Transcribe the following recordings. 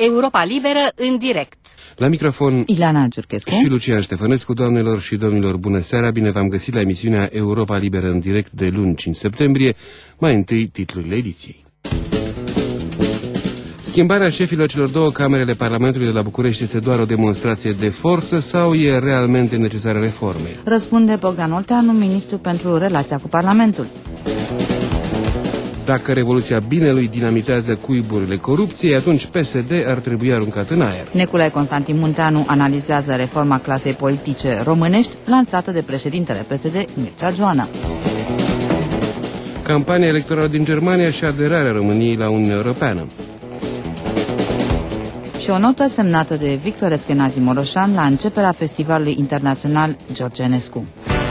Europa Liberă în direct. La microfon Ileana Giurchescu și Lucian Ștefănescu. Doamnelor și domnilor, bună seara, bine v-am găsit la emisiunea Europa Liberă în direct de luni 5 septembrie. Mai întâi titlurile ediției. Schimbarea șefilor celor două camere ale Parlamentului de la București este doar o demonstrație de forță sau e realmente necesară reforme? Răspunde Bogdan Olteanu, ministru pentru relația cu Parlamentul. Dacă revoluția binelui dinamitează cuiburile corupției, atunci PSD ar trebui aruncat în aer. Nicolae Constantin Munteanu analizează reforma clasei politice românești lansată de președintele PSD, Mircea Joana. Campania electorală din Germania și aderarea României la Uniunea Europeană. Și o notă semnată de Victor Eschenazi Moroșan la începerea Festivalului Internațional George Enescu.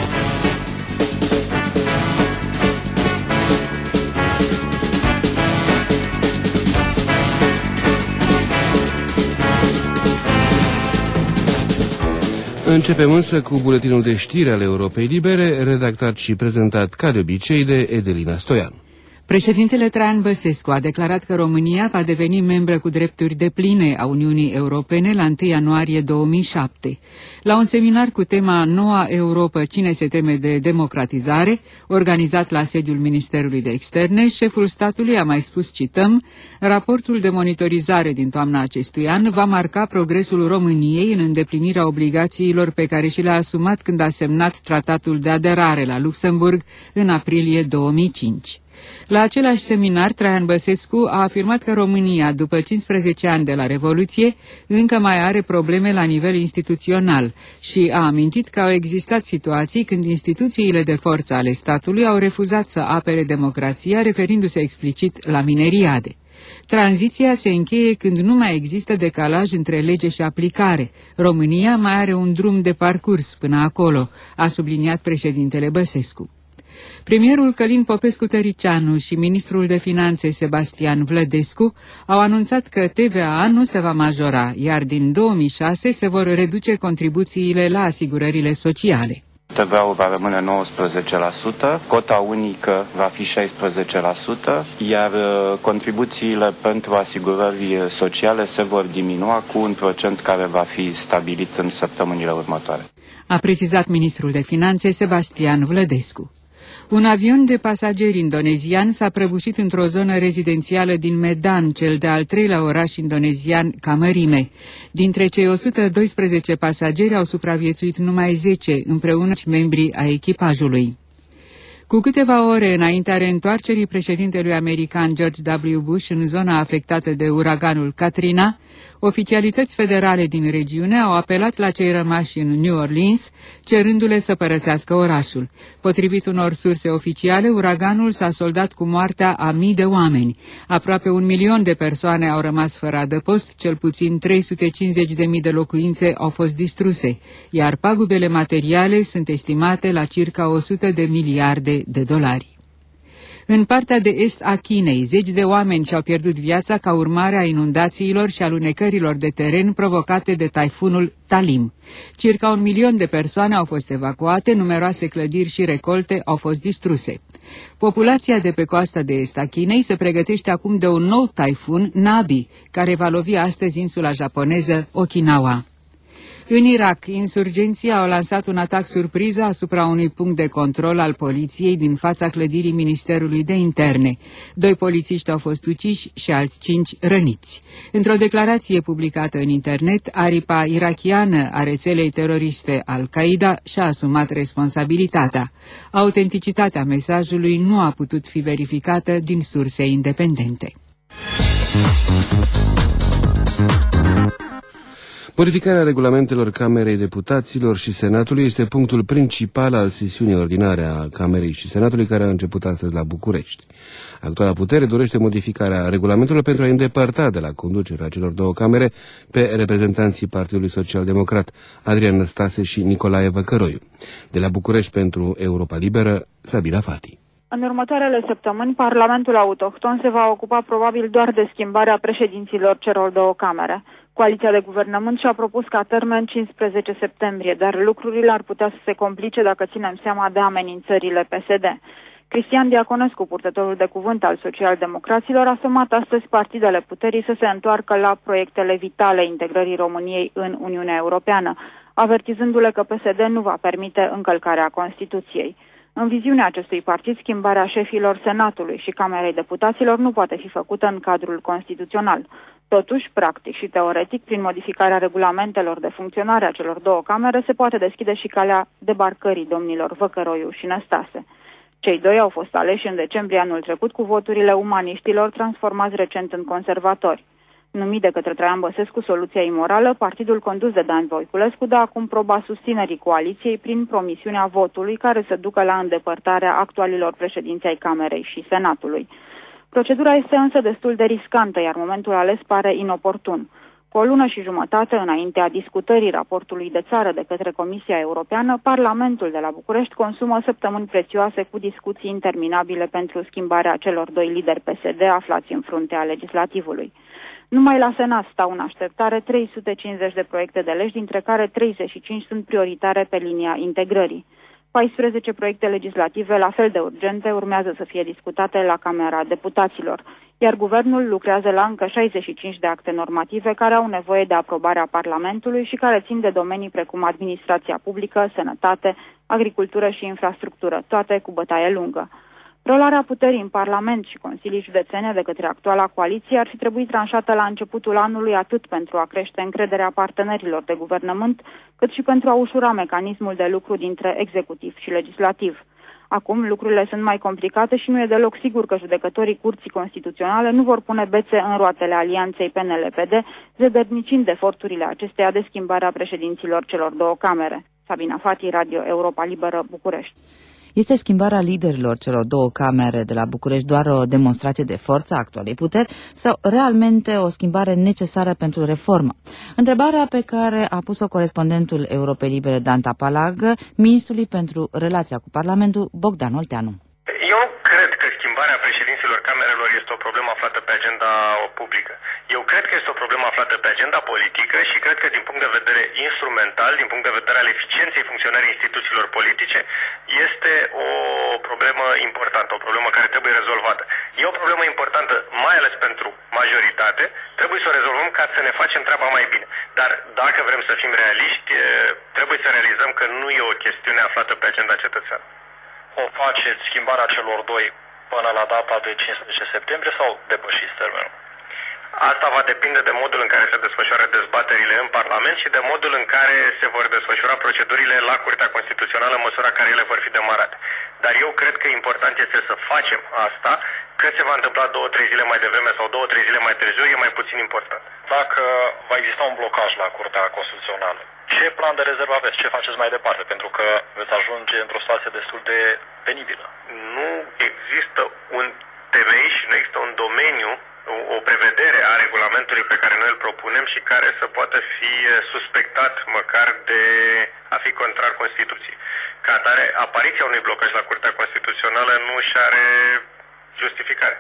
Începem însă cu buletinul de știri ale Europei Libere, redactat și prezentat ca de obicei de Edelina Stoian. Președintele Traian Băsescu a declarat că România va deveni membră cu drepturi depline a Uniunii Europene la 1 ianuarie 2007. La un seminar cu tema Noua Europă, cine se teme de democratizare, organizat la sediul Ministerului de Externe, șeful statului a mai spus, cităm, raportul de monitorizare din toamna acestui an va marca progresul României în îndeplinirea obligațiilor pe care și le-a asumat când a semnat tratatul de aderare la Luxemburg în aprilie 2005. La același seminar, Traian Băsescu a afirmat că România, după 15 ani de la Revoluție, încă mai are probleme la nivel instituțional și a amintit că au existat situații când instituțiile de forță ale statului au refuzat să apere democrația, referindu-se explicit la mineriade. Tranziția se încheie când nu mai există decalaj între lege și aplicare. România mai are un drum de parcurs până acolo, a subliniat președintele Băsescu. Premierul Călin Popescu-Tăricianu și ministrul de finanțe Sebastian Vlădescu au anunțat că TVA nu se va majora, iar din 2006 se vor reduce contribuțiile la asigurările sociale. TVA-ul va rămâne 19%, cota unică va fi 16%, iar contribuțiile pentru asigurări sociale se vor diminua cu un procent care va fi stabilit în săptămânile următoare. A precizat ministrul de finanțe Sebastian Vlădescu. Un avion de pasageri indonezian s-a prăbușit într-o zonă rezidențială din Medan, cel de-al treilea oraș indonezian ca mărime. Dintre cei 112 pasageri au supraviețuit numai 10, împreună cu membrii ai echipajului. Cu câteva ore înaintea reîntoarcerii președintelui american George W. Bush în zona afectată de uraganul Katrina, oficialități federale din regiune au apelat la cei rămași în New Orleans, cerându-le să părăsească orașul. Potrivit unor surse oficiale, uraganul s-a soldat cu moartea a mii de oameni. Aproape 1 milion de persoane au rămas fără adăpost, cel puțin 350.000 de locuințe au fost distruse, iar pagubele materiale sunt estimate la circa 100 de miliarde de dolari. În partea de est a Chinei, zeci de oameni și-au pierdut viața ca urmare a inundațiilor și alunecărilor de teren provocate de taifunul Talim. Circa 1 milion de persoane au fost evacuate, numeroase clădiri și recolte au fost distruse. Populația de pe coasta de est a Chinei se pregătește acum de un nou taifun, Nabi, care va lovi astăzi insula japoneză Okinawa. În Irak, insurgenții au lansat un atac surpriză asupra unui punct de control al poliției din fața clădirii Ministerului de Interne. 2 polițiști au fost uciși și alți 5 răniți. Într-o declarație publicată în internet, aripa irakiană a rețelei teroriste Al-Qaeda și-a asumat responsabilitatea. Autenticitatea mesajului nu a putut fi verificată din surse independente. Modificarea regulamentelor Camerei Deputaților și Senatului este punctul principal al sesiunii ordinare a Camerei și Senatului, care a început astăzi la București. Actuala putere dorește modificarea regulamentelor pentru a îndepărta de la conducerea celor două camere pe reprezentanții Partidului Social Democrat, Adrian Năstase și Nicolae Văcăroiu. De la București pentru Europa Liberă, Sabina Fati. În următoarele săptămâni, Parlamentul autohton se va ocupa probabil doar de schimbarea președinților celor două camere. Coaliția de guvernământ și-a propus ca termen 15 septembrie, dar lucrurile ar putea să se complice dacă ținem seama de amenințările PSD. Cristian Diaconescu, purtătorul de cuvânt al socialdemocraților, a somat astăzi partidele puterii să se întoarcă la proiectele vitale integrării României în Uniunea Europeană, avertizându-le că PSD nu va permite încălcarea Constituției. În viziunea acestui partid, schimbarea șefilor Senatului și Camerei Deputaților nu poate fi făcută în cadrul constituțional. Totuși, practic și teoretic, prin modificarea regulamentelor de funcționare a celor două camere, se poate deschide și calea debarcării domnilor Văcăroiu și Năstase. Cei doi au fost aleși în decembrie anul trecut cu voturile umaniștilor transformați recent în conservatori. Numit de către Traian Băsescu soluția imorală, partidul condus de Dan Voiculescu dă acum proba susținerii coaliției prin promisiunea votului care să ducă la îndepărtarea actualilor președinți ai Camerei și Senatului. Procedura este însă destul de riscantă, iar momentul ales pare inoportun. Cu o lună și jumătate înaintea discutării raportului de țară de către Comisia Europeană, Parlamentul de la București consumă săptămâni prețioase cu discuții interminabile pentru schimbarea celor doi lideri PSD aflați în fruntea legislativului. Numai la Senat stau în așteptare 350 de proiecte de legi, dintre care 35 sunt prioritare pe linia integrării. 14 proiecte legislative la fel de urgente urmează să fie discutate la Camera Deputaților, iar guvernul lucrează la încă 65 de acte normative care au nevoie de aprobarea Parlamentului și care țin de domenii precum administrația publică, sănătate, agricultură și infrastructură, toate cu bătaie lungă. Preluarea puterii în Parlament și Consilii Județene de către actuala coaliție ar fi trebuit tranșată la începutul anului atât pentru a crește încrederea partenerilor de guvernământ, cât și pentru a ușura mecanismul de lucru dintre executiv și legislativ. Acum lucrurile sunt mai complicate și nu e deloc sigur că judecătorii Curții Constituționale nu vor pune bețe în roatele alianței PNL-PD, zădărnicind eforturile acesteia de schimbarea președinților celor două camere. Sabina Fati, Radio Europa Liberă, București. Este schimbarea liderilor celor două camere de la București doar o demonstrație de forță a actualei puteri sau realmente o schimbare necesară pentru reformă? Întrebarea pe care a pus-o corespondentul Europei Libere Dan Tapalag, ministrului pentru relația cu Parlamentul Bogdan Olteanu. Eu cred că schimbarea președinților camerelor este o problemă aflată pe agenda publică. Eu cred că este o problemă aflată pe agenda politică și cred că din punct de vedere instrumental, din punct de vedere al eficienței funcționării instituțiilor politice, este o problemă importantă, o problemă care trebuie rezolvată. E o problemă importantă, mai ales pentru majoritate, trebuie să o rezolvăm ca să ne facem treaba mai bine. Dar dacă vrem să fim realiști, trebuie să realizăm că nu e o chestiune aflată pe agenda cetățeană. O faceți schimbarea celor doi până la data de 15 septembrie sau depășiți termenul? Asta va depinde de modul în care se desfășoară dezbaterile în Parlament și de modul în care se vor desfășura procedurile la Curtea Constituțională în măsura care ele vor fi demarate. Dar eu cred că important este să facem asta, că se va întâmpla 2-3 zile mai devreme sau 2-3 zile mai târziu, e mai puțin important. Dacă va exista un blocaj la Curtea Constituțională, ce plan de rezervă aveți? Ce faceți mai departe? Pentru că veți ajunge într-o situație destul de penibilă. Nu există un temei și nu există un domeniu, o prevedere a regulamentului pe care noi îl propunem și care să poată fi suspectat măcar de a fi contrar Constituției. Ca atare, apariția unui blocaj la Curtea Constituțională nu și are justificare.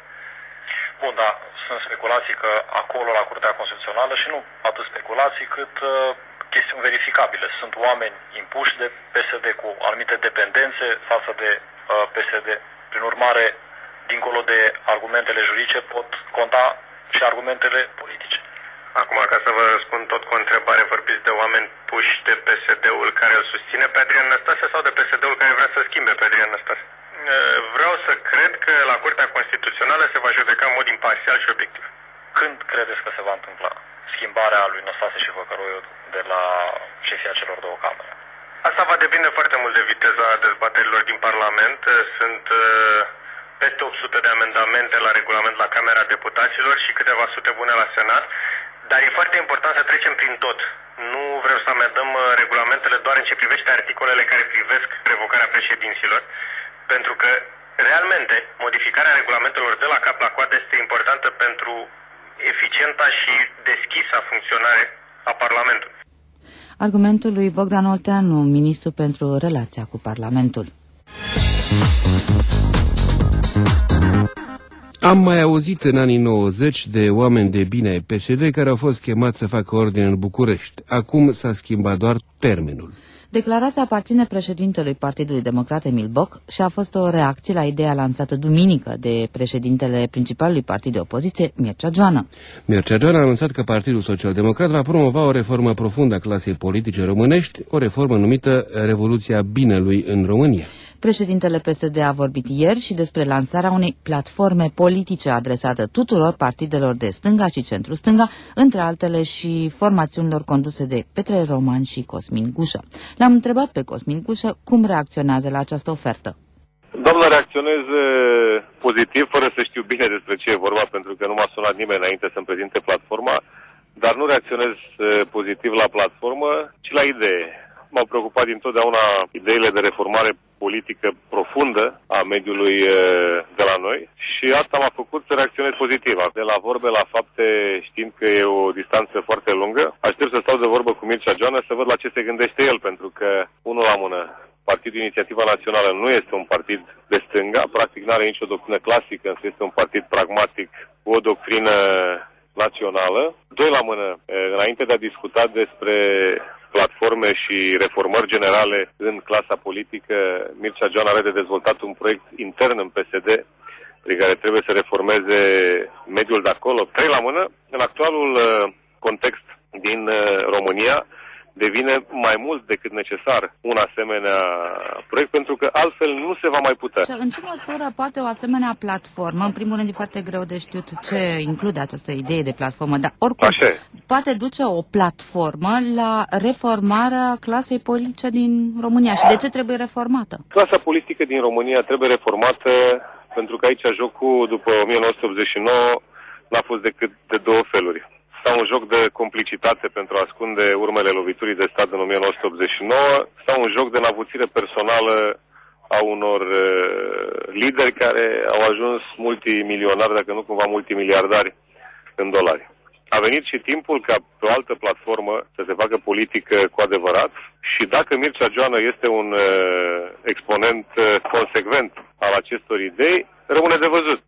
Bun, da, sunt speculații că acolo la Curtea Constituțională și nu atât speculații cât chestiuni verificabile. Sunt oameni impuși de PSD cu anumite dependențe față de PSD. Prin urmare, dincolo de argumentele juridice, pot conta și argumentele politice. Acum, ca să vă răspund tot cu o întrebare, vorbiți de oameni puși de PSD-ul care îl susține pe Adrian Năstase sau de PSD-ul care vrea să schimbe pe Adrian Năstase? Vreau să cred că la Curtea Constituțională se va judeca în mod imparțial și obiectiv. Când credeți că se va întâmpla schimbarea lui Năstase și Văcăroiu de la șefia celor două camere? Asta va depinde foarte mult de viteza dezbaterilor din Parlament. Sunt peste 800 de amendamente la regulament la Camera Deputaților și câteva sute bune la Senat, dar e foarte important să trecem prin tot. Nu vreau să amendăm regulamentele doar în ce privește articolele care privesc revocarea președinților, pentru că, realmente, modificarea regulamentelor de la cap la coadă este importantă pentru eficienta și deschisa funcționare a Parlamentului. Argumentul lui Bogdan Olteanu, ministru pentru relația cu Parlamentul. Am mai auzit în anii 90 de oameni de bine ai PSD care au fost chemați să facă ordine în București. Acum s-a schimbat doar termenul. Declarația aparține președintelui Partidului Democrat Emil Boc și a fost o reacție la ideea lansată duminică de președintele principalului partid de opoziție, Mircea Joană. Mircea Joană a anunțat că Partidul Social Democrat va promova o reformă profundă a clasei politice românești, o reformă numită Revoluția Binelui în România. Președintele PSD a vorbit ieri și despre lansarea unei platforme politice adresată tuturor partidelor de stânga și centru-stânga, între altele și formațiunilor conduse de Petre Roman și Cosmin Gușă. L-am întrebat pe Cosmin Gușă cum reacționează la această ofertă. Doamnă, reacționez pozitiv, fără să știu bine despre ce e vorba, pentru că nu m-a sunat nimeni înainte să-mi prezinte platforma, dar nu reacționez pozitiv la platformă, ci la idee. M-au preocupat dintotdeauna ideile de reformare politică profundă a mediului de la noi și asta m-a făcut să reacționez pozitiv. De la vorbe la fapte, știind că e o distanță foarte lungă, aștept să stau de vorbă cu Mircea Joană să văd la ce se gândește el, pentru că, unul la mână, Partidul Inițiativa Națională nu este un partid de stânga, practic nu are nicio doctrină clasică, însă este un partid pragmatic cu o doctrină națională. Doi la mână, înainte de a discuta despre platforme și reformări generale în clasa politică, Mircea Joană are de dezvoltat un proiect intern în PSD prin care trebuie să reformeze mediul de acolo. Trei la mână, în actualul context din România, devine mai mult decât necesar un asemenea proiect, pentru că altfel nu se va mai putea. În ce măsură poate o asemenea platformă, în primul rând e foarte greu de știut ce include această idee de platformă, dar oricum poate duce o platformă la reformarea clasei politice din România. Și de ce trebuie reformată? Clasa politică din România trebuie reformată pentru că aici jocul după 1989 n-a fost decât de două feluri. Sau un joc de complicitate pentru a ascunde urmele loviturii de stat în 1989, sau un joc de navuțire personală a unor lideri care au ajuns multimilionari, dacă nu cumva multimiliardari în dolari. A venit și timpul ca pe o altă platformă să se facă politică cu adevărat și dacă Mircea Joană este un exponent consecvent al acestor idei, rămâne de văzut.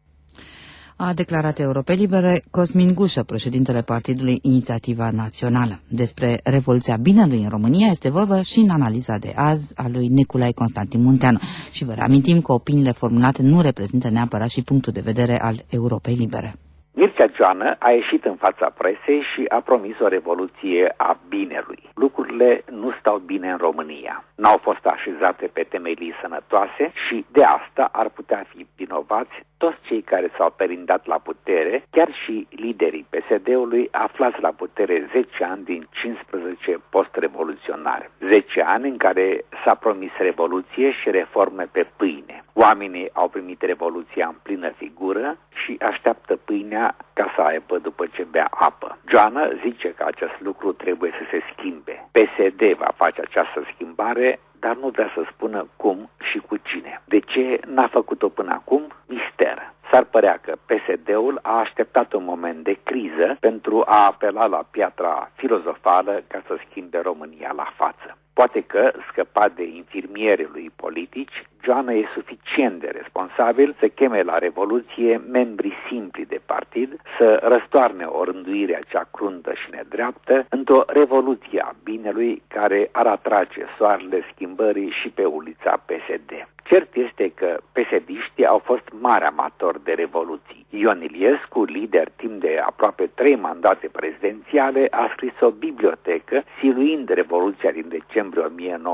A declarat Europe Libere Cosmin Gușă, președintele Partidului Inițiativa Națională. Despre Revoluția Binelui în România este vorba și în analiza de azi a lui Nicolae Constantin Munteanu. Și vă reamintim că opiniile formulate nu reprezintă neapărat și punctul de vedere al Europei Libere. Mircea Joană a ieșit în fața presei și a promis o revoluție a binelui. Lucrurile nu stau bine în România. N-au fost așezate pe temelii sănătoase și de asta ar putea fi vinovați toți cei care s-au perindat la putere, chiar și liderii PSD-ului aflați la putere 10 ani din 15 post-revoluționare. 10 ani în care s-a promis revoluție și reforme pe pâine. Oamenii au primit revoluția în plină figură și așteaptă pâinea ca să aibă după ce bea apă. Joană zice că acest lucru trebuie să se schimbe. PSD va face această schimbare, dar nu vrea să spună cum și cu cine. De ce n-a făcut-o până acum? Mister. S-ar părea că PSD-ul a așteptat un moment de criză pentru a apela la piatra filozofală ca să schimbe România la față. Poate că, scăpat de infirmierii lui politici, Joană e suficient de responsabil să cheme la revoluție membrii simpli de partid, să răstoarne o rânduire cea cruntă și nedreaptă într-o revoluție a binelui care ar atrage soarele schimbării și pe ulița PSD. Cert este că PSD-știi au fost mari amatori de revoluții. Ion Iliescu, lider timp de aproape 3 mandate prezidențiale, a scris o bibliotecă siluind revoluția din decembrie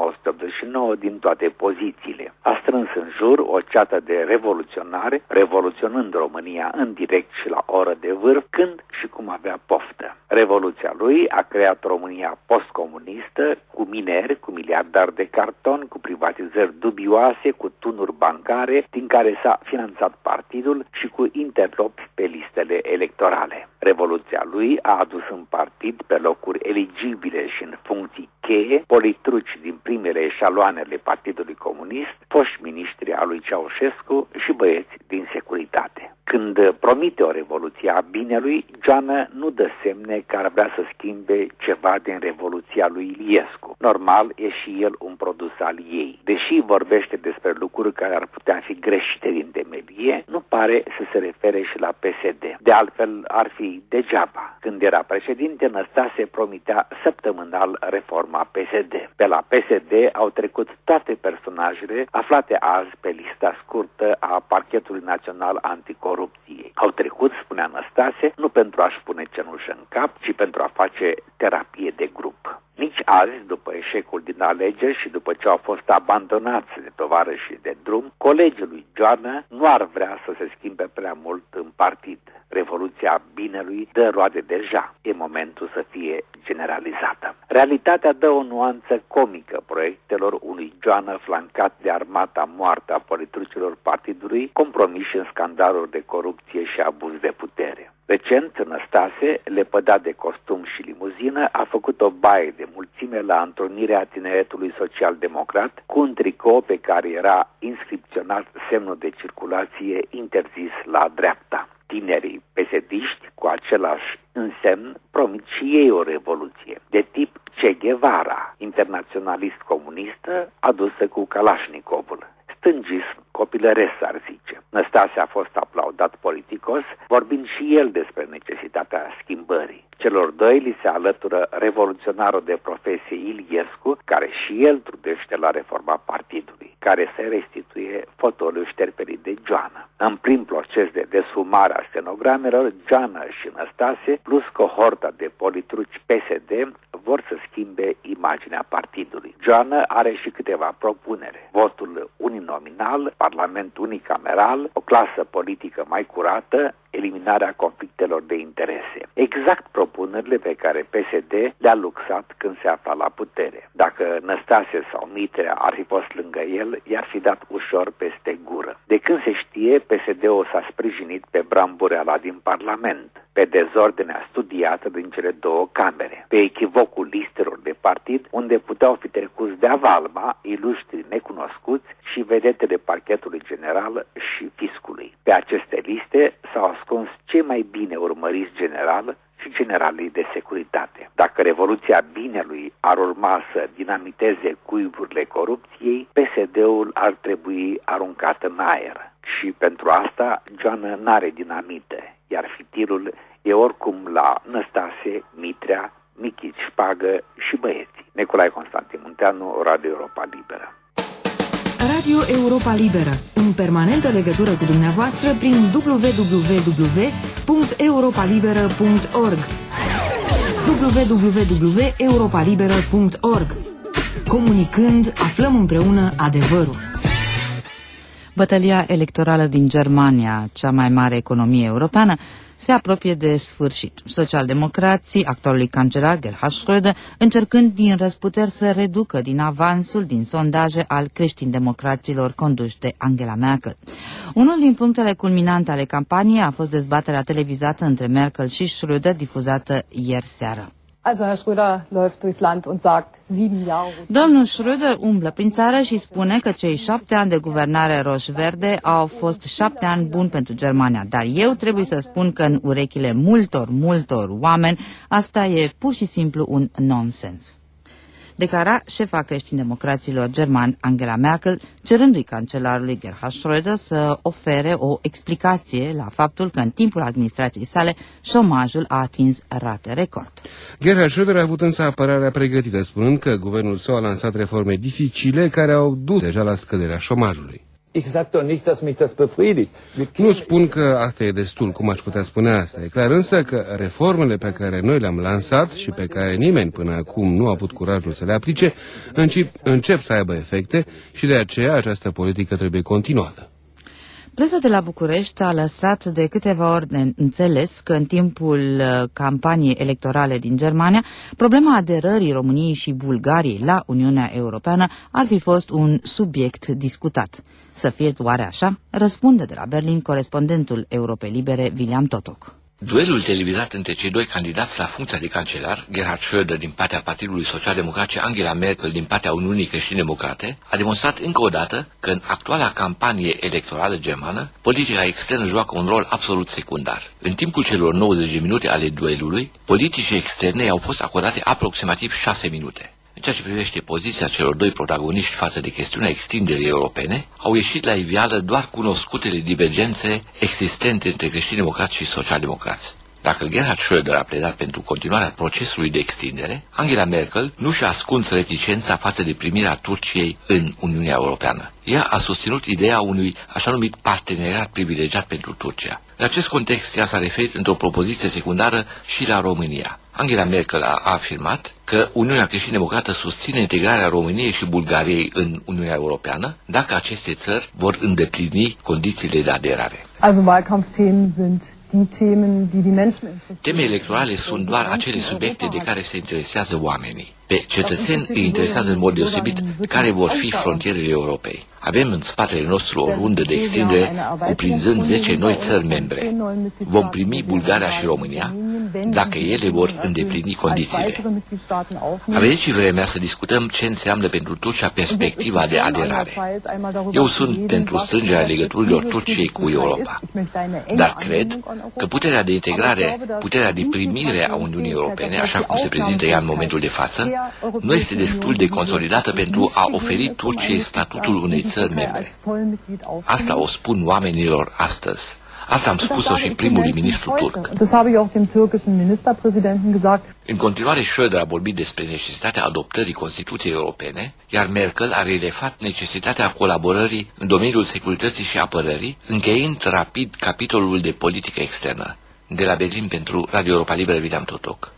1989 din toate pozițiile. A strâns în jur o ceată de revoluționari, revoluționând România în direct și la oră de vârf, când și cum avea poftă. Revoluția lui a creat România postcomunistă, cu mineri, cu miliardari de carton, cu privatizări dubioase, cu tunuri bancare, din care s-a finanțat partidul și cu interlopi pe listele electorale. Revoluția lui a adus în partid pe locuri eligibile și în funcții cheie politruci din primele eșaloane ale Partidului Comunist, foști miniștri a lui Ceaușescu și băieți din securitate. Când promite o revoluție a binelui, Joană nu dă semne că ar vrea să schimbe ceva din revoluția lui Iliescu. Normal, e și el un produs al ei. Deși vorbește despre lucruri care ar putea fi greșite din temelie, nu pare să se refere și la PSD. De altfel, ar fi degeaba. Când era președinte, Năstase promitea săptămânal reforma PSD. Pe la PSD au trecut toate personajele aflate azi pe lista scurtă a Parchetului Național Anticorupției. Au trecut, spunea Năstase, nu pentru a-și pune cenușă în cap, ci pentru a face terapie de grup. Nici azi, după eșecul din alegeri și după ce au fost abandonați de tovarășii de drum, colegii lui Joană nu ar vrea să se schimbe prea mult în partid. Revoluția binelui dă roade deja. E momentul să fie generalizată. Realitatea dă o nuanță comică proiectelor unui Joană flancat de armata moartă a politrucilor partidului, compromiși în scandaluri de corupție și abuz de putere. Recent, Năstase, lepădat de costum și limuzină, a făcut o baie de mulțime la întrunirea tineretului social-democrat cu un tricou pe care era inscripționat semnul de circulație interzis la dreapta. Tinerii pesediști, cu același însemn, promit și ei o revoluție, de tip Che Guevara, internaționalist comunistă, adusă cu Kalashnikovul. Stângism copilăresc, ar zice. Năstase a fost aplaudat politicos, vorbind și el despre necesitatea schimbării. Celor doi li se alătură revoluționarul de profesie Iliescu, care și el trudește la reforma partidului, care se restituie fotoliul șterperii de Joană. În prim proces de desfumare a stenogramelor, Joană și Năstase, plus cohorta de politruci PSD, vor să schimbe imaginea partidului. Joană are și câteva propunere. Votul uninominal, parlament unicameral, o clasă politică mai curată, eliminarea conflictelor de interese. Exact propunerile pe care PSD le-a luxat când se afla la putere. Dacă Năstase sau Mitrea ar fi fost lângă el, i-ar fi dat ușor peste gură. De când se știe, PSD-ul s-a sprijinit pe brambureala din Parlament, pe dezordinea studiată din cele două camere, pe echivocul listelor de partid, unde puteau fi trecuți de avalma ilustri necunoscuți și vedetele parchetului general și fiscului. Pe aceste liste s-au ascuns cei mai bine urmăriți general și generalii de securitate. Dacă revoluția binelui ar urma să dinamiteze cuiburile corupției, PSD-ul ar trebui aruncat în aer. Și pentru asta, Joană n-are dinamite, iar fitilul e oricum la Năstase, Mitrea, Michici Șpagă și băieții. Nicolae Constantin Munteanu, Radio Europa Liberă. Radio Europa Liberă, în permanentă legătură cu dumneavoastră prin www.europalibera.org www.europalibera.org. Comunicând, aflăm împreună adevărul. Bătălia electorală din Germania, cea mai mare economie europeană, se apropie de sfârșit. Socialdemocrații, actualului cancelar Gerhard Schröder, încercând din răsputeri să reducă din avansul din sondaje al creștin-democraților conduși de Angela Merkel. Unul din punctele culminante ale campaniei a fost dezbaterea televizată între Merkel și Schröder, difuzată ieri seară. Also Herr Schröder läuft durchs Land und sagt, 7 Jahre. Domnul Schröder umblă prin țară și spune că cei 7 ani de guvernare roș-verde au fost 7 ani buni pentru Germania, dar eu trebuie să spun că în urechile multor oameni asta e pur și simplu un nonsens. Declara șefa creștin-democraților germani Angela Merkel, cerându-i cancelarului Gerhard Schröder să ofere o explicație la faptul că în timpul administrației sale șomajul a atins rate record. Gerhard Schröder a avut însă apărarea pregătită, spunând că guvernul său a lansat reforme dificile care au dus deja la scăderea șomajului. Nu spun că asta e destul, cum aș putea spune asta. E clar însă că reformele pe care noi le-am lansat și pe care nimeni până acum nu a avut curajul să le aplice, încep să aibă efecte și de aceea această politică trebuie continuată. Presa de la București a lăsat de câteva ori de înțeles că în timpul campaniei electorale din Germania, problema aderării României și Bulgariei la Uniunea Europeană ar fi fost un subiect discutat. Să fie oare așa? Răspunde de la Berlin corespondentul Europei Libere, William Totok. Duelul televizat între cei doi candidați la funcția de cancelar, Gerhard Schröder din partea Partidului Social-Democrat și Angela Merkel din partea Uniunii Creștine-Democrate, a demonstrat încă o dată că în actuala campanie electorală germană, politica externă joacă un rol absolut secundar. În timpul celor 90 de minute ale duelului, politicii externe au fost acordate aproximativ 6 minute. În ceea ce privește poziția celor doi protagoniști față de chestiunea extinderii europene, au ieșit la iveală doar cunoscutele divergențe existente între creștini-democrați și social-democrați. Dacă Gerhard Schröder a pledat pentru continuarea procesului de extindere, Angela Merkel nu și-a ascuns reticența față de primirea Turciei în Uniunea Europeană. Ea a susținut ideea unui așa numit parteneriat privilegiat pentru Turcia. În acest context, ea s-a referit într-o propoziție secundară și la România. Angela Merkel a afirmat că Uniunea Creștin-Democrată susține integrarea României și Bulgariei în Uniunea Europeană dacă aceste țări vor îndeplini condițiile de aderare. Temele electorale sunt doar acele subiecte de care se interesează oamenii. Pe cetățeni îi interesează în mod deosebit care vor fi frontierele Europei. Avem în spatele nostru o rundă de extindere cuprinzând 10 noi țări membre. Vom primi Bulgaria și România dacă ele vor îndeplini condițiile. A venit și vremea să discutăm ce înseamnă pentru Turcia perspectiva de aderare. Eu sunt pentru strângerea legăturilor Turciei cu Europa, dar cred că puterea de integrare, puterea de primire a Uniunii Europene, așa cum se prezintă ea în momentul de față, nu este destul de consolidată pentru a oferi Turciei statutul unei țări membre. Asta o spun oamenilor astăzi. Asta am spus-o și primului ministru turc. În continuare, Schröder a vorbit despre necesitatea adoptării Constituției Europene, iar Merkel a relefat necesitatea colaborării în domeniul securității și apărării, încheiind rapid capitolul de politică externă. De la Berlin pentru Radio Europa Liberă, William Totoc.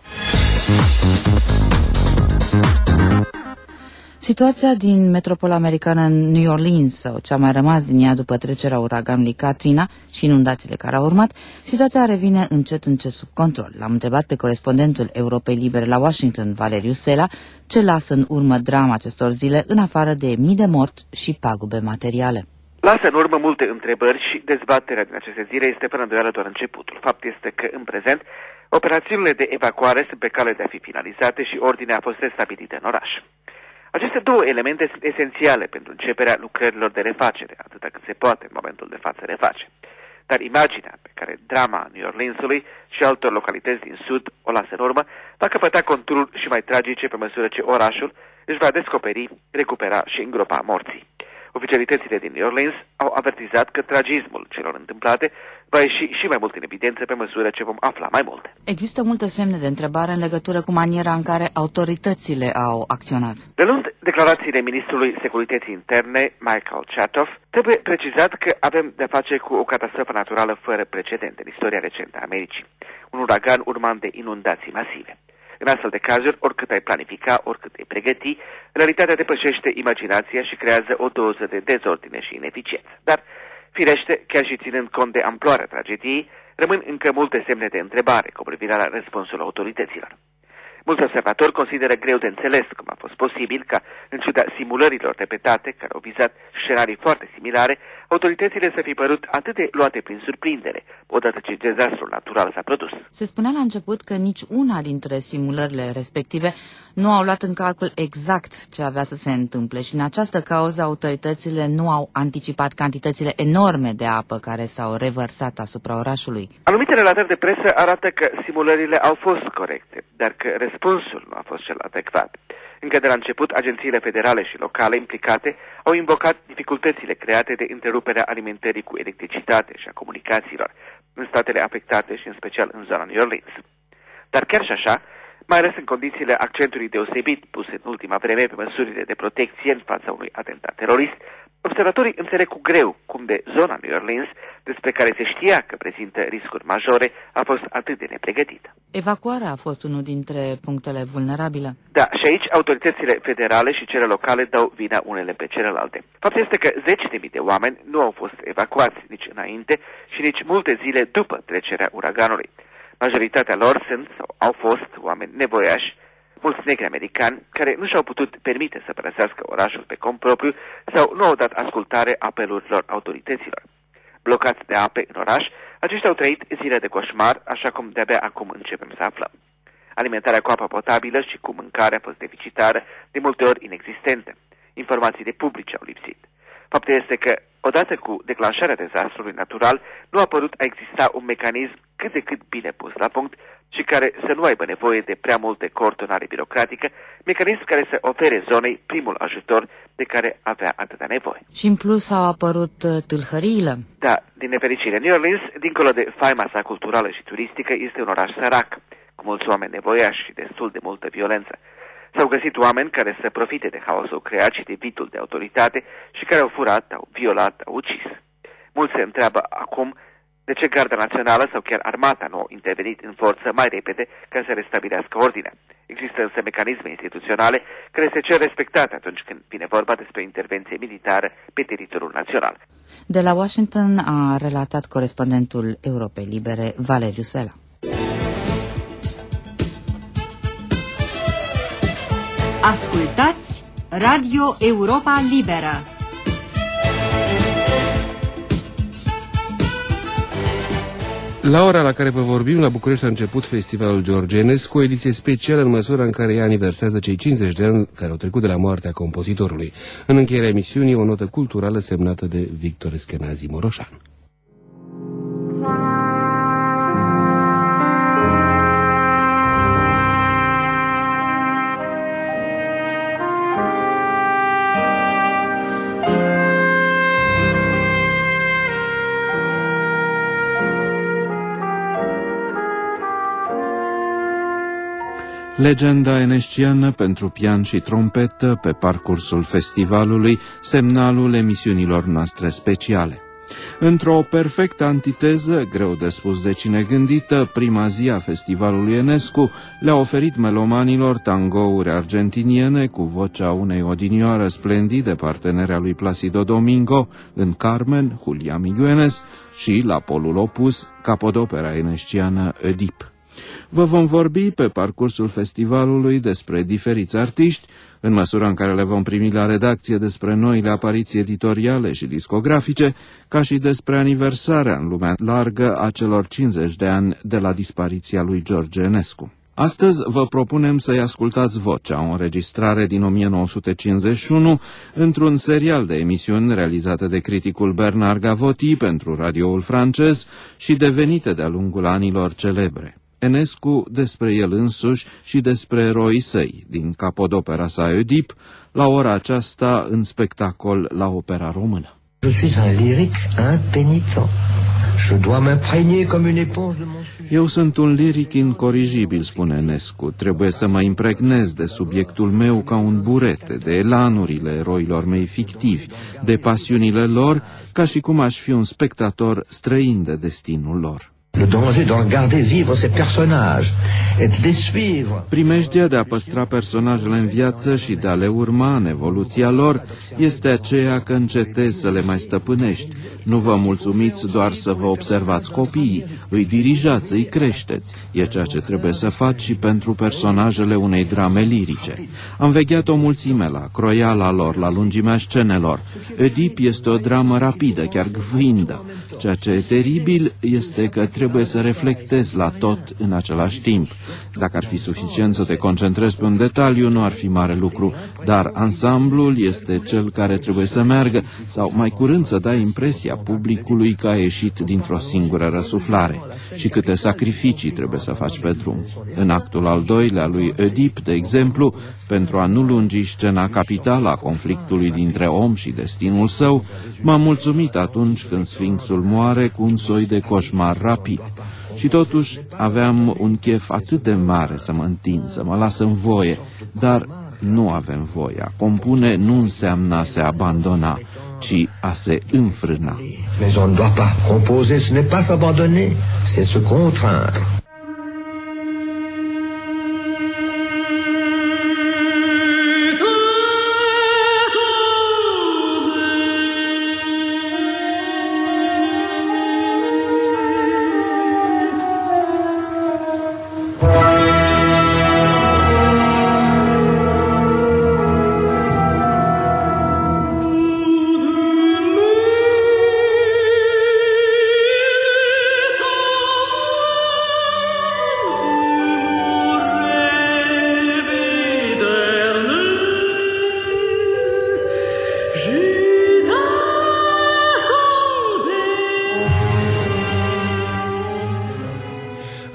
Situația din metropola americană New Orleans, sau ce a mai rămas din ea după trecerea uraganului Katrina și inundațiile care au urmat, situația revine încet sub control. L-am întrebat pe corespondentul Europei Libere la Washington, Valeriu Sela, ce lasă în urmă drama acestor zile, în afară de mii de morți și pagube materiale. Lasă în urmă multe întrebări și dezbaterea din aceste zile este fără îndoială doar începutul. Fapt este că, în prezent, operațiunile de evacuare sunt pe cale de a fi finalizate și ordinea a fost restabilită în oraș. Aceste două elemente sunt esențiale pentru începerea lucrărilor de refacere, atâta cât se poate în momentul de față reface. Dar imaginea pe care drama New Orleansului și altor localități din sud o lasă în urmă va căpăta contururi și mai tragice pe măsură ce orașul își va descoperi, recupera și îngropa morții. Oficialitățile din New Orleans au avertizat că tragismul celor întâmplate va ieși și mai mult în evidență pe măsură ce vom afla mai multe. Există multe semne de întrebare în legătură cu maniera în care autoritățile au acționat. Relând declarațiile ministrului Securității Interne, Michael Chertoff, trebuie precizat că avem de-a face cu o catastrofă naturală fără precedent în istoria recentă a Americii. Un uragan urmant de inundații masive. În astfel de cazuri, oricât ai planifica, oricât ai pregăti, realitatea depășește imaginația și creează o doză de dezordine și ineficiență. Dar, firește, chiar și ținând cont de amploarea tragediei, rămân încă multe semne de întrebare cu privire la răspunsul autorităților. Mulți observatori consideră greu de înțeles cum a fost posibil ca, în ciuda simulărilor repetate, care au vizat scenarii foarte similare, autoritățile să fi părut atât de luate prin surprindere, odată ce dezastrul natural s-a produs. Se spunea la început că nici una dintre simulările respective nu au luat în calcul exact ce avea să se întâmple și în această cauză autoritățile nu au anticipat cantitățile enorme de apă care s-au revărsat asupra orașului. Anumite relatări de presă arată că simulările au fost corecte, dar că răspunsul nu a fost cel adecvat. Încă de la început, agențiile federale și locale implicate au invocat dificultățile create de întreruperea alimentării cu electricitate și a comunicațiilor în statele afectate și în special în zona New Orleans. Dar chiar și așa, mai ales în condițiile accentului deosebit pus în ultima vreme pe măsurile de protecție în fața unui atentat terorist, observatorii înțeleg cu greu cum de zona New Orleans, despre care se știa că prezintă riscuri majore, a fost atât de nepregătită. Evacuarea a fost unul dintre punctele vulnerabile. Da, și aici autoritățile federale și cele locale dau vina unele pe celelalte. Faptul este că 10.000 de oameni nu au fost evacuați nici înainte și nici multe zile după trecerea uraganului. Majoritatea lor sunt sau au fost oameni nevoiași, mulți negri americani care nu și-au putut permite să părăsească orașul pe cont propriu sau nu au dat ascultare apelurilor autorităților. blocați de ape în oraș, aceștia au trăit zile de coșmar, așa cum de-abia acum începem să aflăm. Alimentarea cu apă potabilă și cu mâncare a fost deficitară, de multe ori inexistentă. Informațiile publice au lipsit. Faptul este că, odată cu declanșarea dezastrului natural, nu a părut a exista un mecanism cât de cât bine pus la punct și care să nu aibă nevoie de prea multe coordonare birocratică, mecanism care să ofere zonei primul ajutor de care avea atâta nevoie. Și în plus au apărut tâlhăriile. Da, din nefericire, New Orleans, dincolo de faima sa culturală și turistică, este un oraș sărac, cu mulți oameni nevoiași și destul de multă violență. S-au găsit oameni care să profite de haosul creat și de vitul de autoritate și care au furat, au violat, au ucis. Mulți se întreabă acum de ce Garda Națională sau chiar armata nu au intervenit în forță mai repede ca să restabilească ordinea. Există însă mecanisme instituționale care se cer respectate atunci când vine vorba despre intervenție militară pe teritoriul național. De la Washington a relatat corespondentul Europei Libere, Valeriu Sela. Ascultați Radio Europa Liberă. La ora la care vă vorbim, la București a început Festivalul George Enescu, o ediție specială în măsura în care ea aniversează cei 50 de ani care au trecut de la moartea compozitorului. În încheierea emisiunii, o notă culturală semnată de Victor Eschenazi Moroșan. Legenda enesciană pentru pian și trompetă pe parcursul festivalului, semnalul emisiunilor noastre speciale. Într-o perfectă antiteză, greu de spus de cine gândită, prima zi a festivalului Enescu le-a oferit melomanilor tangouri argentiniene cu vocea unei odinioară splendide partenere a lui Placido Domingo în Carmen, Julia Miguenes, și, la polul opus, capodopera enesciană Oedipe. Vă vom vorbi pe parcursul festivalului despre diferiți artiști, în măsura în care le vom primi la redacție despre noile apariții editoriale și discografice, ca și despre aniversarea în lumea largă a celor 50 de ani de la dispariția lui George Enescu. Astăzi vă propunem să-i ascultați vocea, o înregistrare din 1951, într-un serial de emisiuni realizate de criticul Bernard Gavotti pentru radioul francez și devenite de-a lungul anilor celebre. Enescu despre el însuși și despre eroii săi, din capodopera sa Oedipe, la ora aceasta în spectacol la Opera Română. Je suis un lyrique impénitent. Je dois m'imprégner comme une éponge de mon sujet. Eu sunt un liric incorrigibil, spune Enescu. Trebuie să mă impregnez de subiectul meu ca un burete, de elanurile eroilor mei fictivi, de pasiunile lor, ca și cum aș fi un spectator străin de destinul lor. Le danger de regarder vivre ces personnages et de suivre. Primejdia de a păstra personajele în viață și de a le urma în evoluția lor este aceea că încetezi să le mai stăpânești. Nu vă mulțumiți doar să vă observați copiii, îi dirijați, îi creșteți. E ceea ce trebuie să faci și pentru personajele unei drame lirice. Am vegheat o mulțime la croiala lor, la lungimea scenelor. Oedipe este o dramă rapidă, chiar gâfâindă. Ceea ce e teribil este că trebuie să reflectezi la tot în același timp. Dacă ar fi suficient să te concentrezi pe un detaliu, nu ar fi mare lucru, dar ansamblul este cel care trebuie să meargă, sau mai curând să dai impresia publicului că a ieșit dintr-o singură răsuflare. Și câte sacrificii trebuie să faci pe drum. În actul al doilea lui Oedipe, de exemplu, pentru a nu lungi scena capitală a conflictului dintre om și destinul său, m-am mulțumit atunci când Sfinxul moare cu un soi de coșmar rapid. Și totuși aveam un chef atât de mare să mă întind, să mă las în voie, dar nu avem voie. A compune nu înseamnă a se abandona, ci a se înfrâna. Mais on ne doit pas composer, ce n'est pas s'abandonner, c'est se contraindre.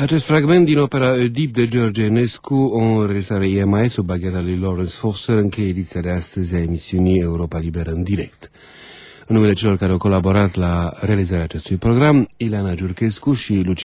Acest fragment din opera Oedip de George Enescu, o înregistrare EMI sub bagheta lui Lawrence Foster, încheie ediția de astăzi a emisiunii Europa Liberă în direct. În numele celor care au colaborat la realizarea acestui program, Ileana Giurchescu și Lucia